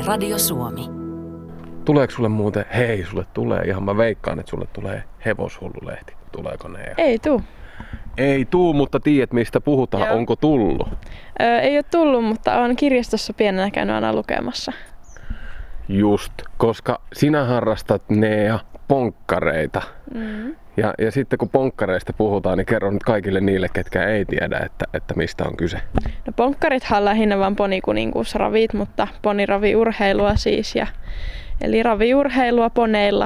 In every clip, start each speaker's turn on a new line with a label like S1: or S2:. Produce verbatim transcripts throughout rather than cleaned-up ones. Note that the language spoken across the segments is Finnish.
S1: Radio Suomi.
S2: Tuleeko sulle muuten, hei sulle tulee, ihan mä veikkaan, että sulle tulee Hevoshullulehti. Tuleeko ne?
S3: Ei tuu.
S2: Ei tuu, mutta tiedät mistä puhutaan,
S3: Joo.
S2: Onko tullut?
S3: Öö, ei ole tullut, mutta olen kirjastossa pienenä käynyt aina lukemassa.
S2: Just, koska sinä harrastat Nea ponkkareita.
S3: Mm.
S2: Ja, ja sitten kun ponkkareista puhutaan, niin kerro nyt kaikille niille, ketkä ei tiedä, että, että mistä on kyse.
S3: No ponkkarithan on lähinnä vaan ponikuninkuusravit, mutta poniraviurheilua siis. Ja, eli raviurheilua poneilla.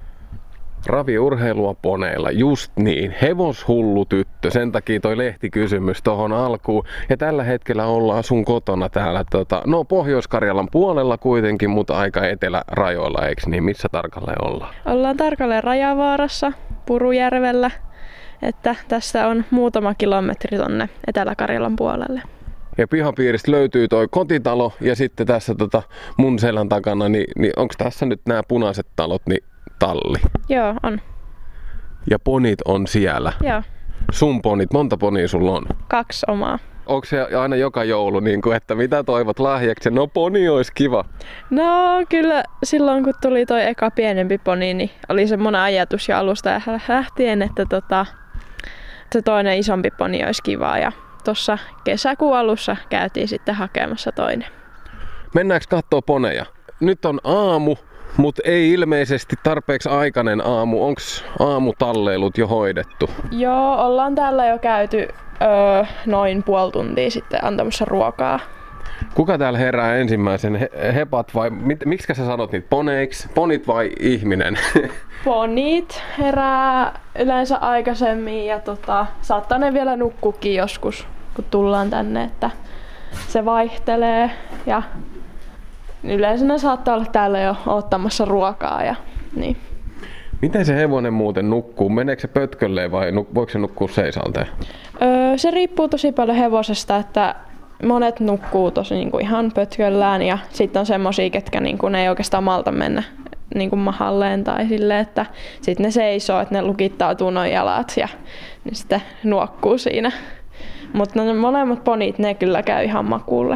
S2: Raviurheilua poneilla, just niin. Hevoshullu tyttö, sen takia toi lehtikysymys tohon alkuun. Ja tällä hetkellä ollaan sun kotona täällä, tota, no Pohjois-Karjalan puolella kuitenkin, mutta aika etelärajoilla, eikö niin? Missä tarkalleen ollaan?
S3: Ollaan tarkalleen Rajavaarassa, Purujärvellä, että tässä on muutama kilometri tonne Etelä-Karjalan puolelle.
S2: Ja pihapiiristä löytyy toi kotitalo ja sitten tässä tota mun selän takana, niin, niin onko tässä nyt nämä punaiset talot, niin talli?
S3: Joo, on.
S2: Ja ponit on siellä?
S3: Joo.
S2: Sun ponit, monta ponia sulla on?
S3: Kaksi omaa.
S2: Onko se aina joka joulu, niin kuin, että mitä toivot lahjaksi? No poni olisi kiva.
S3: No kyllä silloin kun tuli toi eka pienempi poni, niin oli semmoinen ajatus jo alusta lähtien, että tota, se toinen isompi poni olisi kiva. Ja tuossa kesäkuun alussa käytiin sitten hakemassa toinen.
S2: Mennäänkö kattoo poneja? Nyt on aamu, mutta ei ilmeisesti tarpeeksi aikainen aamu. Onko aamutalleilut jo hoidettu?
S3: Joo, ollaan täällä jo käyty öö, noin puoli tuntia sitten antamassa ruokaa.
S2: Kuka täällä herää ensimmäisen? He, hepat vai mit, miksi sä sanot niitä poneiksi? Ponit vai ihminen?
S3: Ponit herää yleensä aikaisemmin ja tota, saattaa ne vielä nukkukin joskus, kun tullaan tänne, että se vaihtelee. Ja yleensä ne saattaa olla täällä jo ottamassa ruokaa. Ja, niin.
S2: Miten se hevonen muuten nukkuu? Meneekö se pötkölleen vai nuk- voiko se nukkua seisalteen?
S3: Öö, se riippuu tosi paljon hevosesta, että monet nukkuu tosi niin kuin ihan pötköllään ja sitten on semmosia, ketkä niin kuin ei oikeastaan malta mennä niin kuin mahalleen tai silleen, että sitten ne seisoo, että ne lukittautuu noin jalat ja ne sitten nuokkuu siinä. Mutta ne molemmat ponit, ne kyllä käy ihan makuulle.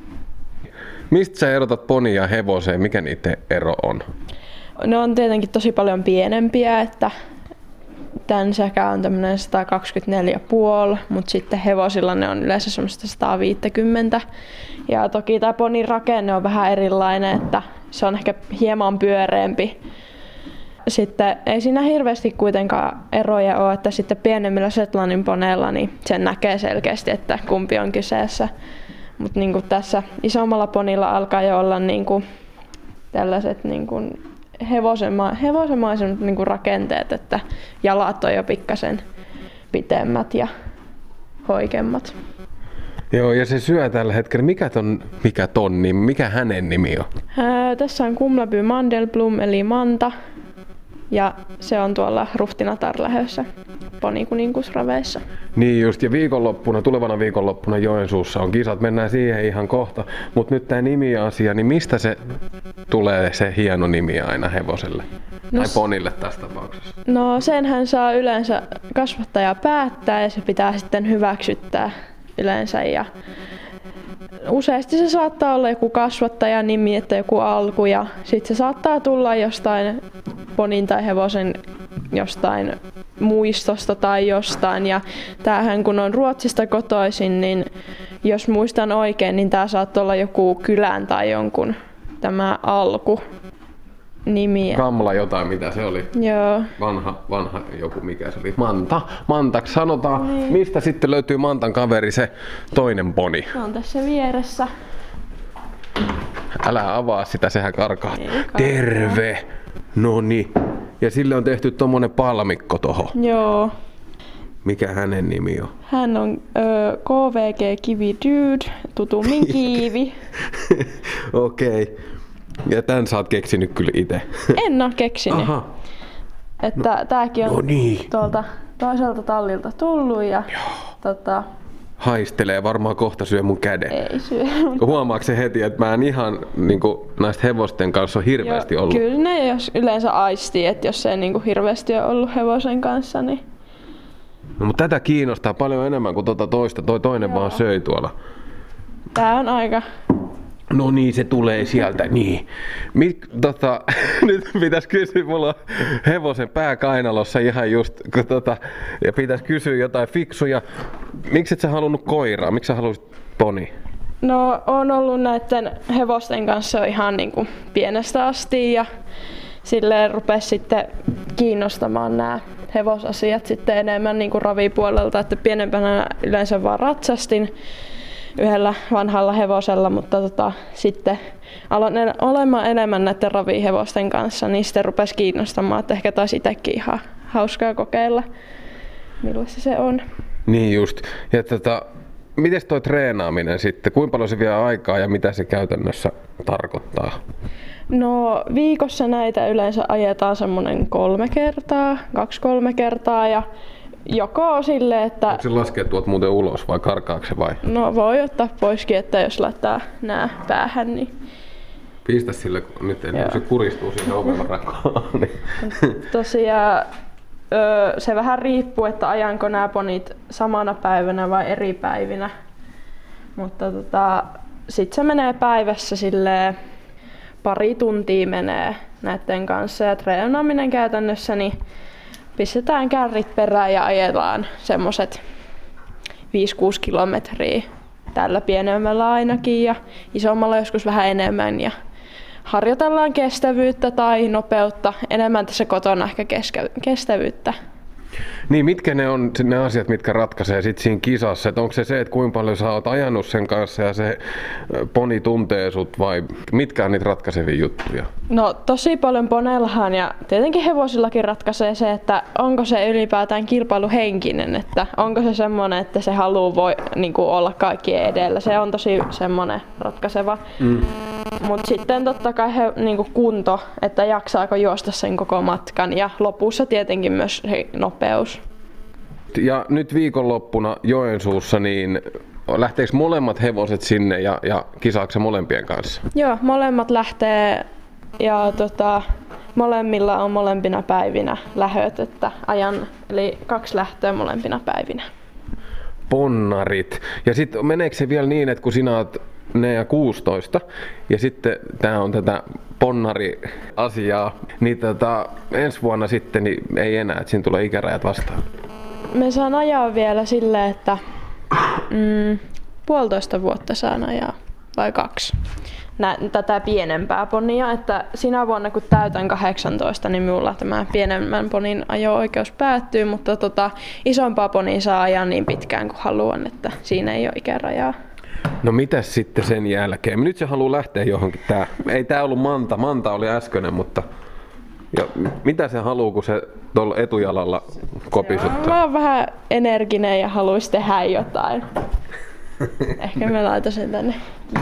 S2: Mistä sä erotat ponia ja hevoseen? Mikä niiden ero on?
S3: Ne on tietenkin tosi paljon pienempiä, että tän sekä on tämmönen sata kaksikymmentäneljä pilkku viisi, mutta sitten hevosilla ne on yleensä semmoista sata viisikymmentä. Ja toki tää ponin rakenne on vähän erilainen, että se on ehkä hieman pyöreämpi. Sitten ei siinä hirveästi kuitenkaan eroja ole, että sitten pienemmillä Shetlandin poneilla niin sen näkee selkeästi, että kumpi on kyseessä. Mutta niin tässä isommalla ponilla alkaa jo olla niin kuin tällaiset niin kuin hevosema, hevosemaiset niin kuin rakenteet, että jalat on jo pikkasen pitemmät ja hoikemmat.
S2: Joo, ja se syö tällä hetkellä. Mikä ton, mikä ton nimi, mikä hänen nimi on?
S3: Ää, tässä on Kumlaby Mandelblom eli Manta. Ja se on tuolla Ruhtinatar-lähössä ponikuninkuusraveissa.
S2: Niin just, ja viikonloppuna, tulevana viikonloppuna Joensuussa on kisat, mennään siihen ihan kohta. Mutta nyt tämä nimi-asia, niin mistä se tulee se hieno nimi aina hevoselle? No, tai ponille tässä tapauksessa?
S3: No senhän saa yleensä kasvattaja päättää ja se pitää sitten hyväksyttää yleensä. Ja useasti se saattaa olla joku kasvattajan nimi, että joku alku ja sitten se saattaa tulla jostain ponin tai hevosen jostain muistosta tai jostain. Ja tämähän kun on Ruotsista kotoisin, niin jos muistan oikein, niin tämä saattaa olla joku kylän tai jonkun tämä alku nimi.
S2: Kamla jotain, mitä se oli?
S3: Joo.
S2: Vanha, vanha joku, mikä se oli? Manta. Mantaksi sanotaan. Niin. Mistä sitten löytyy Mantan kaveri, se toinen poni?
S3: Se on tässä vieressä.
S2: Älä avaa sitä, sehän karkaa.
S3: Ei, karkaa.
S2: Terve! Noni. Ja sille on tehty tommonen palmikko tohon.
S3: Joo.
S2: Mikä hänen nimi on?
S3: Hän on ö, K V G Kivi Dude, tutummin Kiivi.
S2: Okei. Okay. Ja tän sä oot keksinyt kyllä itse.
S3: En oo keksinyt.
S2: Aha.
S3: Että no, tääkin on
S2: no niin.
S3: tuolta toiselta tallilta tullut ja tota,
S2: haistelee, varmaan kohta syö mun käden.
S3: ei syö.
S2: Huomaatko se heti, että mä en ihan niinku, näistä hevosten kanssa ole hirveästi
S3: Joo,
S2: ollut?
S3: Kyllä ne jos yleensä aistii, että jos ei niinku hirveästi ole ollut hevosen kanssa, niin
S2: no, mutta tätä kiinnostaa paljon enemmän kuin tuota toista. Toi toinen
S3: Joo.
S2: vaan söi tuolla.
S3: tää on aika
S2: No niin, se tulee sieltä, niin. Mik, tota, nyt pitäisi kysyä, mulla on hevosen pää kainalossa ihan just, kun tota, ja pitäisi kysyä jotain fiksuja. Miksi et sä halunnut koiraa? Miksi sä halusit poni?
S3: No, on ollut näiden hevosten kanssa ihan niin kuin pienestä asti ja silleen rupesi sitten kiinnostamaan nämä hevosasiat sitten enemmän niin kuin ravipuolelta, että pienempänä yleensä vaan ratsastin yhdellä vanhalla hevosella, mutta tota, sitten aloin olemaan enemmän näiden ravihevosten kanssa, niin sitten rupesi kiinnostamaan, että ehkä taisi itsekin ihan hauskaa kokeilla, millaista se on.
S2: Niin just. Ja tota, miten toi treenaaminen sitten, kuinka paljon se vie aikaa ja mitä se käytännössä tarkoittaa?
S3: No viikossa näitä yleensä ajetaan semmoinen kolme kertaa, kaksi-kolme kertaa ja joko sille, että...
S2: Onko se laskea tuot muuten ulos vai karkaako se vai?
S3: No voi ottaa poiskin, että jos laittaa nää päähän, niin...
S2: Pistä sille, kun nyt ennen kuin se kuristuu siihen oven rakoon. Niin.
S3: Tosiaan öö, se vähän riippuu, että ajanko nämä ponit samana päivänä vai eri päivinä. Mutta tota, sit se menee päivässä silleen, pari tuntia menee näiden kanssa ja treenaaminen käytännössä, niin pistetään kärrit perään ja ajellaan semmoset viisi-kuusi kilometriä tällä pienemmällä ainakin ja isommalla joskus vähän enemmän ja harjoitellaan kestävyyttä tai nopeutta, enemmän tässä kotona ehkä kestävyyttä.
S2: Niin, mitkä ne on ne asiat, mitkä ratkaisee sit siinä kisassa? Et onko se se, että kuinka paljon sä oot ajanut sen kanssa ja se poni tuntee sut vai mitkä on niitä ratkaisevia juttuja?
S3: No tosi paljon poneillahan ja tietenkin hevosillakin ratkaisee se, että onko se ylipäätään kilpailuhenkinen, että onko se semmoinen, että se haluaa voi, niin kuin olla kaikkien edellä. Se on tosi semmoinen ratkaiseva. Mm. Mutta sitten totta kai he, niin kuin kunto, että jaksaako juosta sen koko matkan ja lopussa tietenkin myös se nopeus.
S2: Ja nyt viikonloppuna Joensuussa, niin lähteekö molemmat hevoset sinne ja, ja kisaako se molempien kanssa?
S3: Joo, molemmat lähtee ja tota, molemmilla on molempina päivinä lähöt, että ajan, eli kaksi lähtöä molempina päivinä.
S2: Ponnarit. Ja sitten meneekö se vielä niin, että kun sinä olet ne ja kuusitoista ja sitten tämä on tätä ponnari-asiaa, niin tota, ensi vuonna sitten niin ei enää, että siinä tulee ikärajat vastaan?
S3: Me saan ajaa vielä silleen, että mm, puolitoista vuotta saan ajaa, vai kaksi. Nä, tätä pienempää ponia, että sinä vuonna kun täytän kahdeksantoista, niin minulla tämä pienemmän ponin ajo-oikeus päättyy, mutta tota, isompaa ponia saa ajaa niin pitkään kuin haluan, että siinä ei ole ikärajaa.
S2: No mitäs sitten sen jälkeen? Nyt se haluaa lähteä johonkin. Tää. Ei tää ollut Manta, Manta oli äskeinen, mutta ja mitä se haluaa, kun se tuolla etujalalla kopisuttaa?
S3: Mä oon vähän energinen ja haluaisi tehdä jotain. Ehkä mä laitan sen tänne.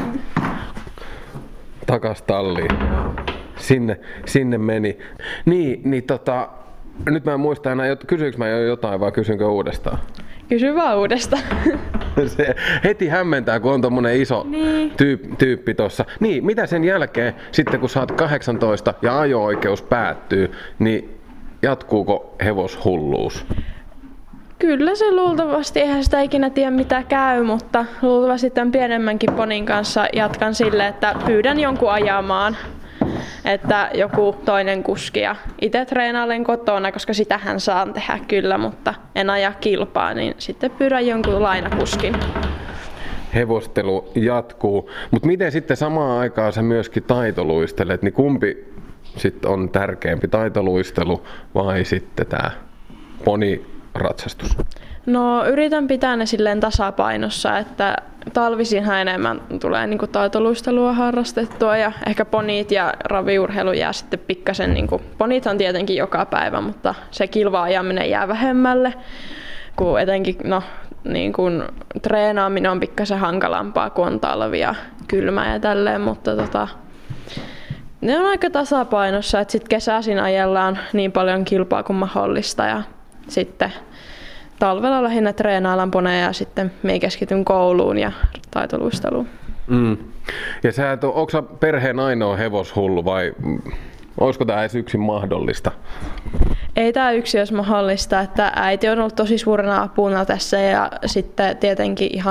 S2: Takas talliin. Sinne, sinne meni. Niin, niin tota, nyt mä en muista enää, kysyykö mä jo jotain vai kysynkö uudestaan?
S3: Kysy vaan uudestaan.
S2: Se heti hämmentää, kun on tommonen iso niin. tyyp, tyyppi tossa. Niin, mitä sen jälkeen, sitten kun sä oot kahdeksantoista ja ajo-oikeus päättyy, niin jatkuuko hevoshulluus?
S3: Kyllä se luultavasti, eihän sitä ikinä tiedä mitä käy, mutta luultavasti tämän pienemmänkin ponin kanssa jatkan sille, että pyydän jonkun ajamaan. Että joku toinen kuski ja itse treenailen kotona, koska sitähän saan tehdä kyllä, mutta en aja kilpaa, niin sitten pyydän jonkun lainakuskin.
S2: Hevostelu jatkuu, mutta miten sitten samaan aikaan sä myöskin taitoluistelet, niin kumpi sitten on tärkeämpi, taitoluistelu vai sitten tämä poniratsastus?
S3: No yritän pitää ne silleen tasapainossa, että talvisinhan enemmän tulee niinku taitoluistelua harrastettua ja ehkä ponit ja raviurheilu jää sitten pikkasen, niinku, ponithan tietenkin joka päivä, mutta se kilva-ajaminen jää vähemmälle, kun etenkin no, niin kun treenaaminen on pikkasen hankalampaa, kun on talvi ja kylmä ja tälleen, mutta tota, ne on aika tasapainossa, että sitten kesäisin ajellaan niin paljon kilpaa kuin mahdollista ja sitten talvella lähinnä treenaillaan poneja ja sitten me keskityn kouluun ja taitoluisteluun.
S2: Mm. Ja sä et, onko sä perheen ainoa hevoshullu vai olisiko tämä edes yksin mahdollista?
S3: Ei tämä yksi olisi mahdollista, että äiti on ollut tosi suurena apuna tässä ja sitten tietenkin ihan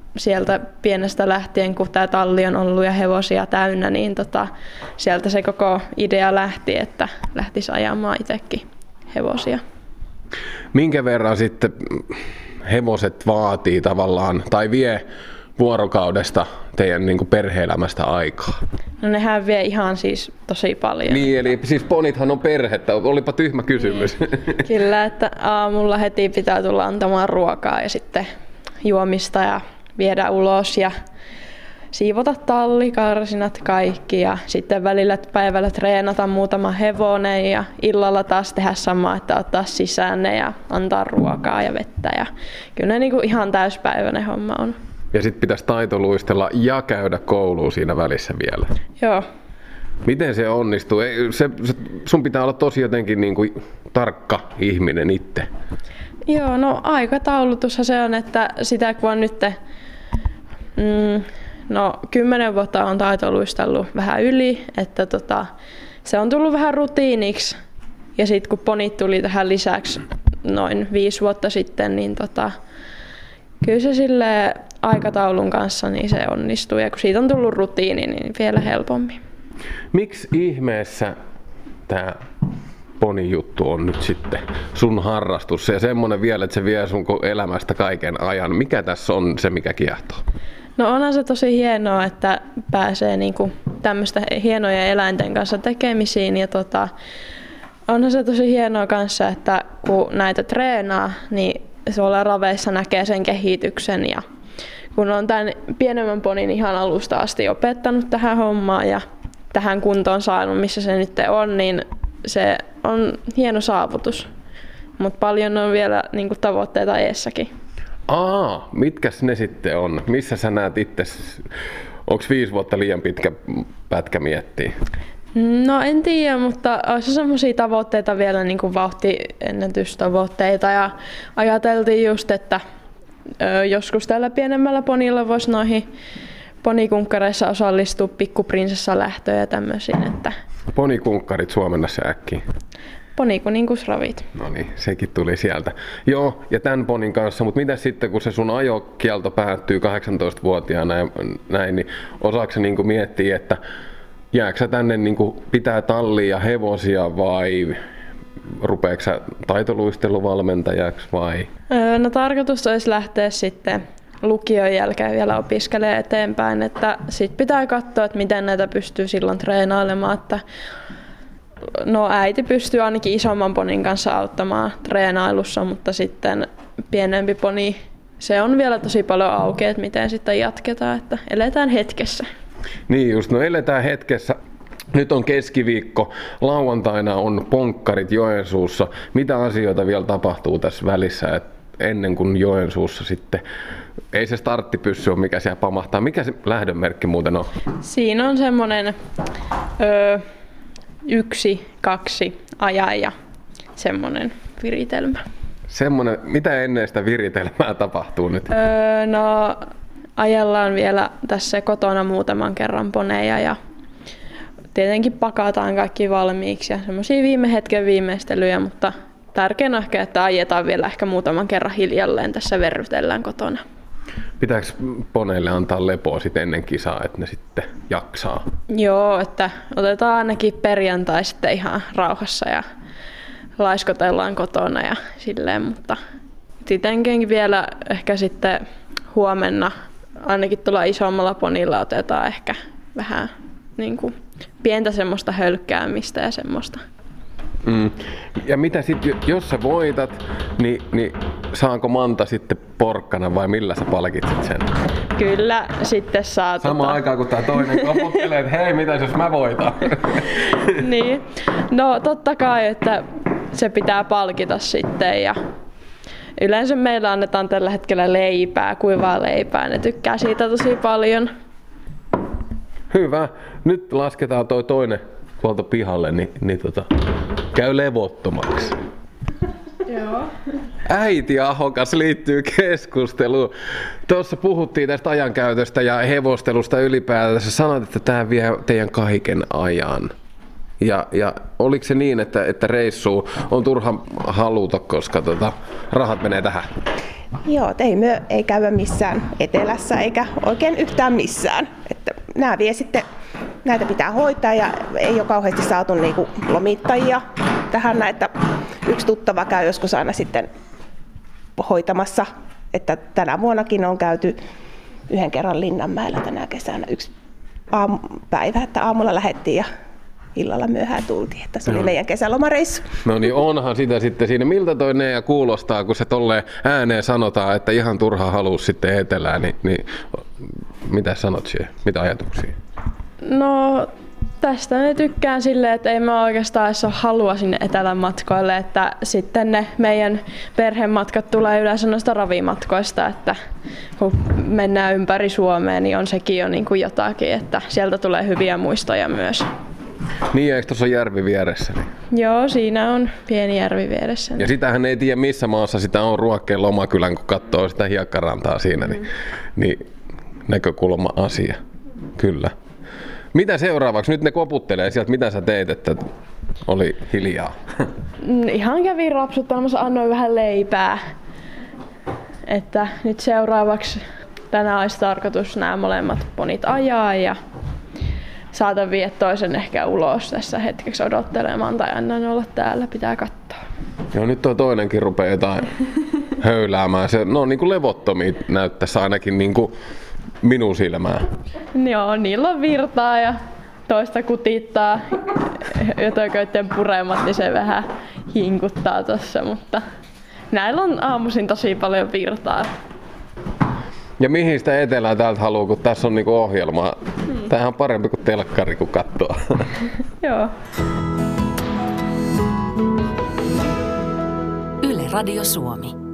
S3: sieltä pienestä lähtien, kun tämä talli on ollut ja hevosia täynnä, niin tota, sieltä se koko idea lähti, että lähtisi ajamaan itsekin hevosia.
S2: Minkä verran sitten hevoset vaatii tavallaan tai vie vuorokaudesta teidän niin kuin perhe-elämästä aikaa?
S3: No nehän vie ihan siis tosi paljon.
S2: Niin, eli siis ponithan on perhettä, olipa tyhmä kysymys.
S3: Niin. Kyllä, että aamulla heti pitää tulla antamaan ruokaa ja sitten juomista ja viedä ulos ja siivota talli, karsinat, kaikki ja sitten välillä päivällä treenata muutama hevonen ja illalla taas tehdä samaa, että ottaa sisään ne ja antaa ruokaa ja vettä ja kyllä ne niinku ihan täyspäiväinen homma on.
S2: Ja sitten pitäisi taitoluistella ja käydä kouluun siinä välissä vielä.
S3: Joo.
S2: Miten se onnistuu? Se, se, sun pitää olla tosi jotenkin niin kuin tarkka ihminen itse.
S3: Joo, no aikataulutushan se on, että sitä kun on nyt mm, no kymmenen vuotta on taitoluistellut vähän yli, että tota, se on tullut vähän rutiiniksi. Ja sitten kun ponit tuli tähän lisäksi noin viisi vuotta sitten, niin tota, kyllä se sille aikataulun kanssa niin se onnistuu. Ja kun siitä on tullut rutiini, niin vielä helpommin.
S2: Miksi ihmeessä tämä ponijuttu on nyt sitten sun harrastus ja semmoinen vielä, että se vie sun elämästä kaiken ajan? Mikä tässä on se, mikä kiehtoo?
S3: No onhan se tosi hienoa, että pääsee niinku tämmöistä hienoja eläinten kanssa tekemisiin ja tota, onhan se tosi hienoa kanssa, että kun näitä treenaa, niin tuolla raveissa näkee sen kehityksen ja kun on tämän pienemmän ponin ihan alusta asti opettanut tähän hommaan ja tähän kuntoon saanut, missä se nyt on, niin se on hieno saavutus. Mutta paljon on vielä niinku tavoitteita eessäkin.
S2: Aa, mitkäs ne sitten on? Missä sä näet itse? Onko viisi vuotta liian pitkä pätkä miettiä?
S3: No en tiedä, mutta olisi semmoisia tavoitteita vielä, niin kuin vauhtiennätystavoitteita ja ajateltiin just, että ö, joskus tällä pienemmällä ponilla voisi noihin ponikunkkareissa osallistua pikkuprinsessalähtöön ja tämmöisiin. Että
S2: Ponikunkkarit suomennassa äkkiä.
S3: Ponikuninkusravit.
S2: No niin, sekin tuli sieltä. Joo, ja tämän ponin kanssa, mutta mitä sitten kun se sun ajokielto päättyy kahdeksantoistavuotiaana ja näin, niin osaako sä niin miettiä, että jääkö sä tänne niin pitää tallia ja hevosia vai rupeeko sä taitoluisteluvalmentajaksi vai?
S3: Öö, no tarkoitus olisi lähteä sitten lukion jälkeen vielä opiskelemaan eteenpäin, että sit pitää katsoa, että miten näitä pystyy silloin treenailemaan, että no äiti pystyy ainakin isomman ponin kanssa auttamaan treenailussa, mutta sitten pienempi poni, se on vielä tosi paljon auki, että miten sitten jatketaan, että eletään hetkessä.
S2: Niin just, no eletään hetkessä. Nyt on keskiviikko, lauantaina on ponkkarit Joensuussa. Mitä asioita vielä tapahtuu tässä välissä, että ennen kuin Joensuussa sitten, ei se starttipyssy ole mikä siellä pamahtaa. Mikä se lähdönmerkki muuten on? Siinä
S3: on semmoinen öö, yksi, kaksi ajan ja semmoinen viritelmä.
S2: Semmoinen, mitä ennen sitä viritelmää tapahtuu nyt?
S3: Öö, no ajellaan vielä tässä kotona muutaman kerran poneja ja tietenkin pakataan kaikki valmiiksi ja semmoisia viime hetken viimeistelyjä, mutta tärkeää on ehkä, että ajetaan vielä ehkä muutaman kerran hiljalleen tässä verrytellään kotona.
S2: Pitääkö poneille antaa lepoa sit ennen kisaa, että ne sitten jaksaa?
S3: Joo, että otetaan ainakin perjantai sitten ihan rauhassa ja laiskotellaan kotona ja silleen, mutta sittenkin vielä ehkä sitten huomenna ainakin tuolla isommalla ponilla otetaan ehkä vähän niin kuin pientä semmoista hölkkäämistä ja semmoista.
S2: Mm. Ja mitä sitten, jos sä voitat, niin, niin saanko Manta sitten porkkana vai millä sä palkitset sen?
S3: Kyllä, sitten saa.
S2: Samaan tota... aikaan kun tää toinen koputtelee, että hei, mitäs jos mä voitan?
S3: Niin, no totta kai, että se pitää palkita sitten ja yleensä meillä annetaan tällä hetkellä leipää, kuivaa leipää, ne tykkää siitä tosi paljon.
S2: Hyvä, nyt lasketaan toi toinen tuolta pihalle, niin, niin tota, käy levottomaksi.
S3: Joo.
S2: Äiti Ahokas liittyy keskusteluun. Tuossa puhuttiin tästä ajankäytöstä ja hevostelusta ylipäätään. Sä sanoit, että tämä vie teidän kaiken ajan. Ja, ja oliko se niin, että, että reissu on turha haluta, koska tota, rahat menee tähän?
S1: Joo, ei me ei käydä missään etelässä eikä oikein yhtään missään. Että nämä vie sitten, näitä pitää hoitaa ja ei ole kauheasti saatu niinku lomittajia tähän. Että yksi tuttava käy joskus aina sitten hoitamassa, että tänä vuonnakin on käyty yhden kerran Linnanmäellä tänä kesänä yksi aamupäivä, että aamulla lähdettiin ja illalla myöhään tultiin, että se oli meidän kesälomareissu.
S2: No niin, onhan sitä sitten siinä. Miltä toi Nea kuulostaa, kun se tolleen ääneen sanotaan, että ihan turha haluus sitten etelään, niin, niin mitä sanot siihen? Mitä ajatuksia?
S3: No tästä ne tykkään silleen, että ei mä oikeastaan edes ole halua sinne etelän matkoille, että sitten ne meidän perhematkat tulee yleensä noista ravimatkoista, että kun mennään ympäri Suomea, niin on sekin jo niin kuin jotakin, että sieltä tulee hyviä muistoja myös.
S2: Niin, eikö tuossa järvi vieressä? Niin?
S3: Joo, siinä on pieni järvi vieressä.
S2: Ja sitähän ei tiedä missä maassa sitä on Ruokkeen Lomakylän, kun katsoo sitä hiekkarantaa siinä, niin, mm. niin näkökulma asia. Kyllä. Mitä seuraavaksi? Nyt ne koputtelee sieltä. Mitä sä teit, että oli hiljaa?
S3: Ihan kävin rapsuttamassa, annoin vähän leipää. Että nyt seuraavaksi tänään olisi tarkoitus nämä molemmat ponit ajaa ja saatan viedä toisen ehkä ulos tässä hetkeksi odottelemaan tai annan olla täällä, pitää katsoa.
S2: Joo, nyt tuo toinenkin rupeaa jotain höyläämään. Se, no niin kuin levottomia näyttäisi ainakin niin kuin minun silmään.
S3: Joo, niillä on virtaa ja toista kutittaa jotoköiden puremat, niin se vähän hinkuttaa tossa, mutta näillä on aamuisin tosi paljon virtaa.
S2: Ja mihin sitä etelää täältä haluaa, kun tässä on niinku ohjelmaa? Hmm. Tämähän on parempi kuin telkkari, kun katsoo.
S3: Joo.
S4: Yle Radio Suomi.